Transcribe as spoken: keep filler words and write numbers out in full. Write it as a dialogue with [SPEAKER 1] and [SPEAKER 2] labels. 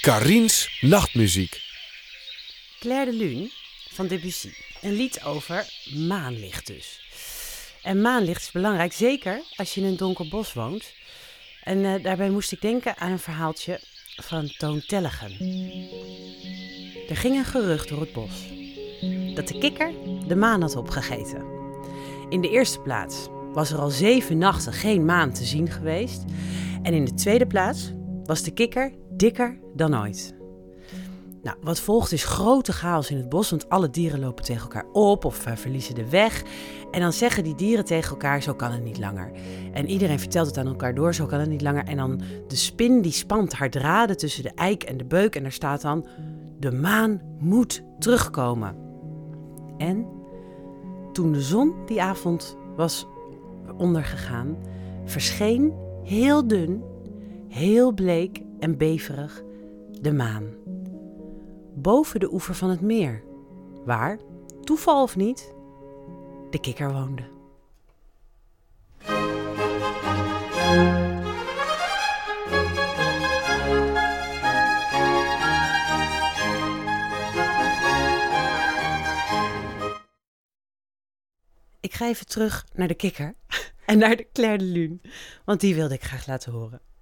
[SPEAKER 1] Carien's Nachtmuziek.
[SPEAKER 2] Clair de Lune van Debussy. Een lied over maanlicht dus. En maanlicht is belangrijk, zeker als je in een donker bos woont. En uh, daarbij moest ik denken aan een verhaaltje van Toon Tellegen. Er ging een gerucht door het bos dat de kikker de maan had opgegeten. In de eerste plaats was er al zeven nachten geen maan te zien geweest. En in de tweede plaats was de kikker dikker dan ooit. Nou, wat volgt is grote chaos in het bos, want alle dieren lopen tegen elkaar op of uh, verliezen de weg. En dan zeggen die dieren tegen elkaar, zo kan het niet langer. En iedereen vertelt het aan elkaar door, zo kan het niet langer. En dan de spin die spant haar draden tussen de eik en de beuk en daar staat dan, de maan moet terugkomen. En toen de zon die avond was ondergegaan, verscheen heel dun, heel bleek en beverig de maan. Boven de oever van het meer, waar, toeval of niet, de kikker woonde. Ik ga even terug naar de kikker en naar de Clair de Lune, want die wilde ik graag laten horen.